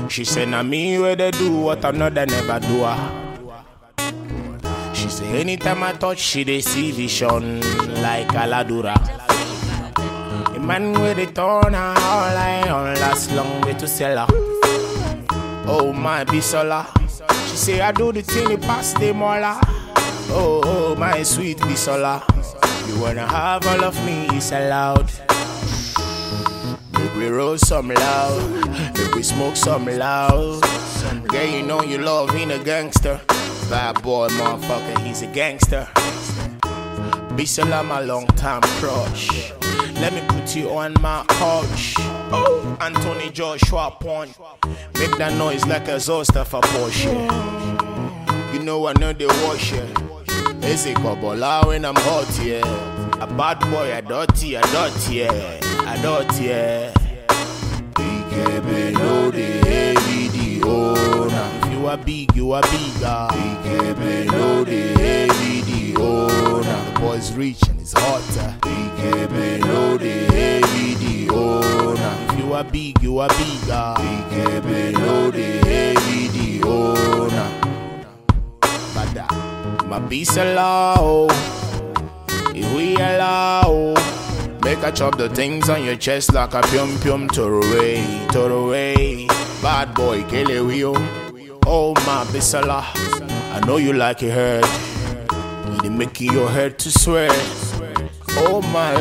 She said, "Na me where they do what another never do." She said, "Anytime I touch, she they see vision like Aladura." The man where they turn her all eye on last long way to sell her. Oh my Bisola. She say, "I do the thing the past the mola." Oh my sweet Bisola. You wanna have all of me, it's allowed. Make we roll some loud, make we smoke some loud. Girl, you know you love being a gangster. Bad boy, motherfucker, he's a gangster. Bisola, my long time crush. Let me put you on my couch. Oh, Anthony Joshua point. Make that noise like a Zosta for Porsche. You know I know they wash it. It's a Kobola when I'm hot, yeah. A bad boy, a dirty, yeah. A dirty, yeah. BKB know the heavy the owner. If you are big, you are bigger. BKB know the heavy the owner. The boy's rich and it's hotter. BKB know the heavy the owner. If you are big, you are bigger. BKB know the heavy the owner. Bada. My Bisola, oh, if we allow, make a chop the things on your chest like a pium pium away. Bad boy, kill it, oh my Bisola, I know you like it hurt. You making your head to sweat. Oh my,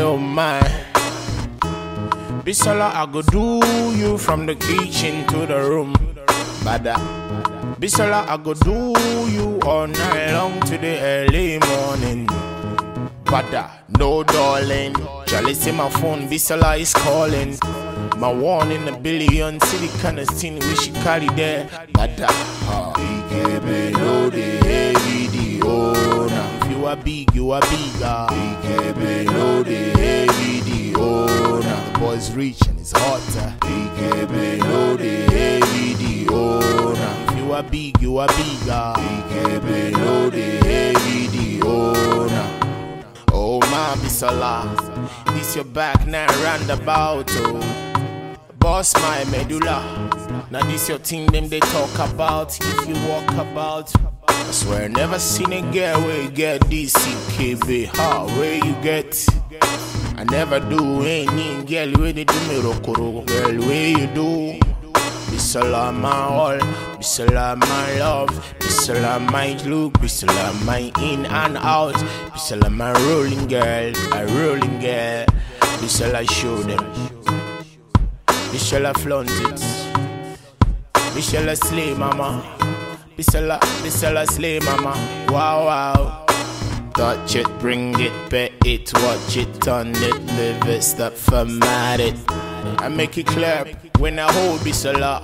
Bisola, I go do you from the kitchen to the room. Bada. Bisola, I go do you all night long to the early morning. Bada, no darling. Charlie say my phone, Bisola is calling. My one in a billion, city kind of thing we should carry there. Bada, BKB know the heavy the owner. If you are big, you are bigger. BKB know the heavy the owner. The boy's rich and it's hotter. BKB know the heavy the owner. You are big, you are bigger. BKB know the heavy the owner. Oh my Bisola, this your back now roundabout. Oh, boss my medulla. Now this your thing them they talk about. If you walk about, I swear I never seen a girl where you get this CKB. How where you get? I never do any girl where they do me rokoro. Girl where you do? Bisola my all, Bisola my love, Bisola my look, Bisola my in and out, Bisola my rolling girl, a rolling girl. Bisola show them, Bisola flaunt it, Bisola slay mama, Bisola slay mama. Wow. Touch it, bring it, pay it, watch it, turn it, live it, stop format it. I make it clap when I hold Bisola.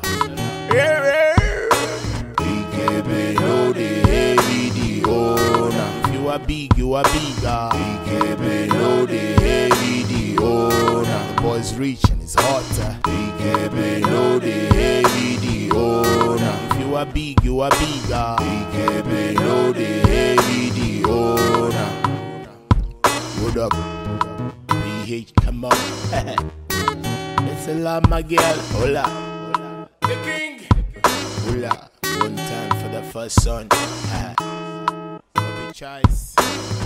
BKB know the heavy the owner. If you are big, you are bigger. BKB know the heavy the owner. The boy's rich and it's hotter. BKB know the heavy the owner. If you are big, you are bigger. BKB know the heavy the owner. What up? PH, come on. It's a lot, my girl. Hola. The king. Hola. One time for the first son. Choice.